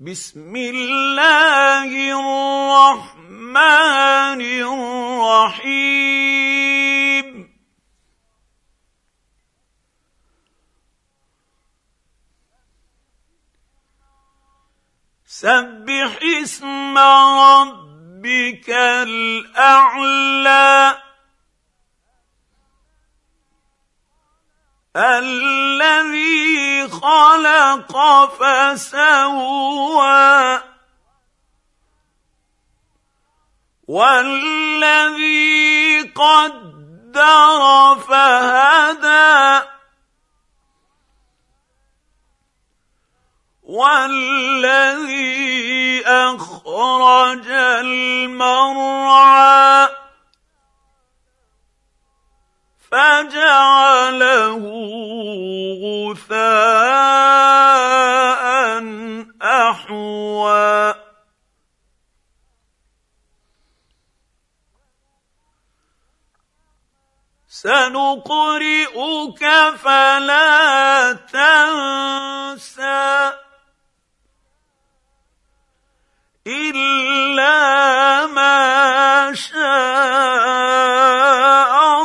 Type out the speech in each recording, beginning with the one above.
بسم الله الرحمن الرحيم سبح اسم ربك الأعلى الذي خلق فسوى والذي قدر فهدى والذي أخرج المرعى فجعله غثاء أحوى سنقرئك فلا تنسى إلا ما شاء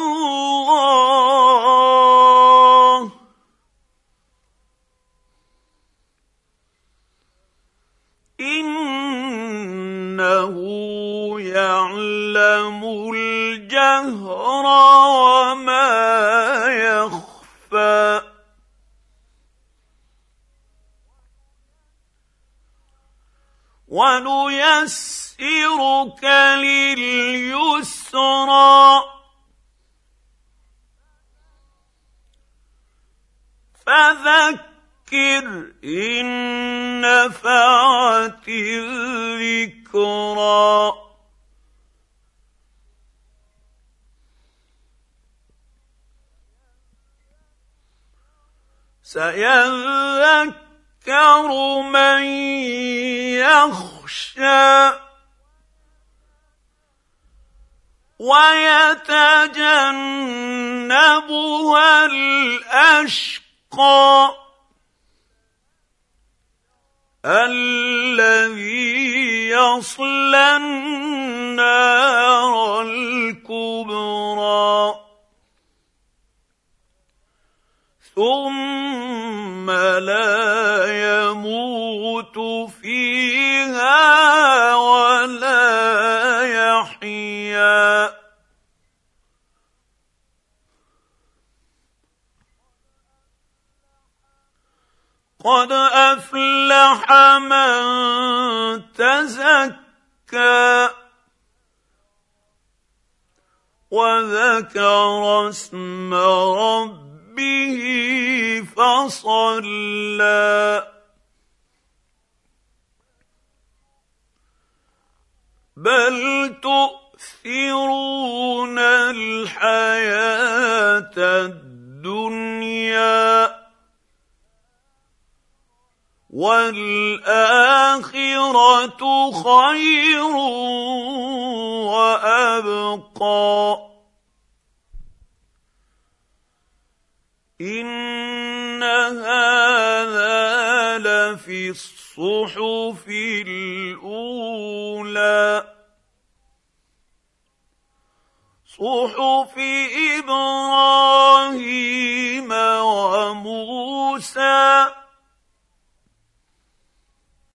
الله إنه يعلم الجهر وما يخفى ونيسرك لليسرى فذكر إن نفعت الذكرى سيذكر من يخشى ويتجنبها الأشقى الذي يصلى النار الكبرى ثم لا يموت فيها ولا يحيا قد أفلح من تزكى وذكر اسم ربه فصلى بل تؤثرون الحياة الدنيا والآخرة خير وأبقى إن هذا لفي الصحف الأولى صحف إبراهيم وموسى